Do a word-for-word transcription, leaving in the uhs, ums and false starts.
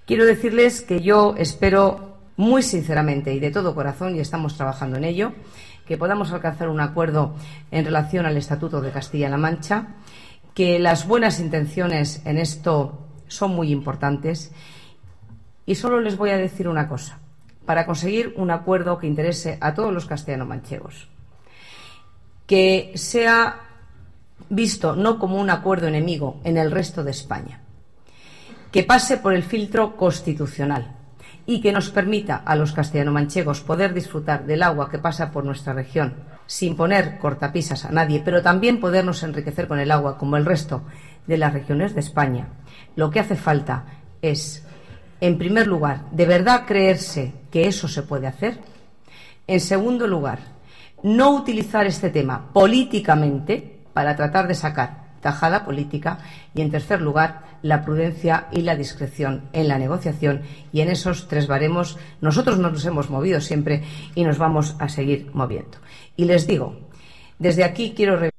Quiero decirles que yo espero muy sinceramente y de todo corazón, y estamos trabajando en ello, que podamos alcanzar un acuerdo en relación al Estatuto de Castilla-La Mancha, que las buenas intenciones en esto son muy importantes, y solo les voy a decir una cosa, para conseguir un acuerdo que interese a todos los castellano-manchegos, que sea visto no como un acuerdo enemigo en el resto de España, que pase por el filtro constitucional y que nos permita a los castellano-manchegos poder disfrutar del agua que pasa por nuestra región sin poner cortapisas a nadie, pero también podernos enriquecer con el agua como el resto de las regiones de España. Lo que hace falta es, en primer lugar, de verdad creerse que eso se puede hacer. En segundo lugar, no utilizar este tema políticamente para tratar de sacar tajada política, y en tercer lugar la prudencia y la discreción en la negociación, y en esos tres baremos nosotros nos hemos movido siempre y nos vamos a seguir moviendo. Y les digo, desde aquí quiero